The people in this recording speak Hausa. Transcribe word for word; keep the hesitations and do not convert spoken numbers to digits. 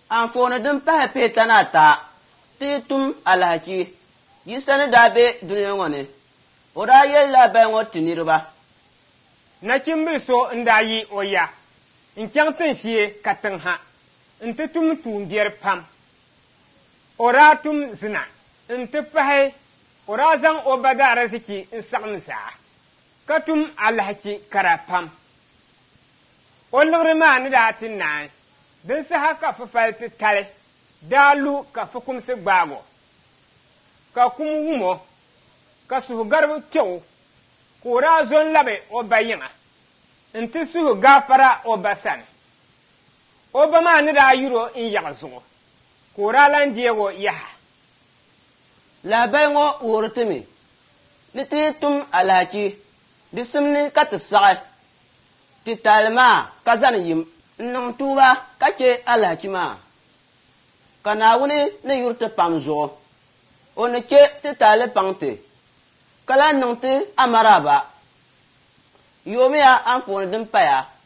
Anfooni din pahi Peetana ta ti tum alhaki yi sani daa be duniya ŋɔ ni o daa yɛlila bali ŋɔ ti niriba. Nachimbili so n-daa yi o ya n-chaŋ tinshee ka tiŋ ha n-ti tum tuumbiɛri pam. O daa tum zina n-ti pahi o daa zaŋ o ba daarzichi n-saɣim zaa ka tum alhaki kara pam. O liɣiri maa ni daa ti naai din saha ka fufali ti tali daa lu ka fukumsi gbaago ka kum wumo ka suhugariba kpɛɣu ka o daa zo n-labi o ba yiŋa n-ti suhu gaafara o ba sani. O ba maa ni daa yuro n-yaɣi zuɣu ka o daa lan deego yaha. Lahabali ŋɔ wuhiri ti mi ni ti tum alhaki di simni ka ti saɣi ti tali maa ka zani yim n-niŋ tuuba ka che alhaki maa ka Naawuni ni yuri ti pam zuɣu o ni che ti tali paŋ ti ka lan niŋ ti amaraba yoomiya anfooni din paya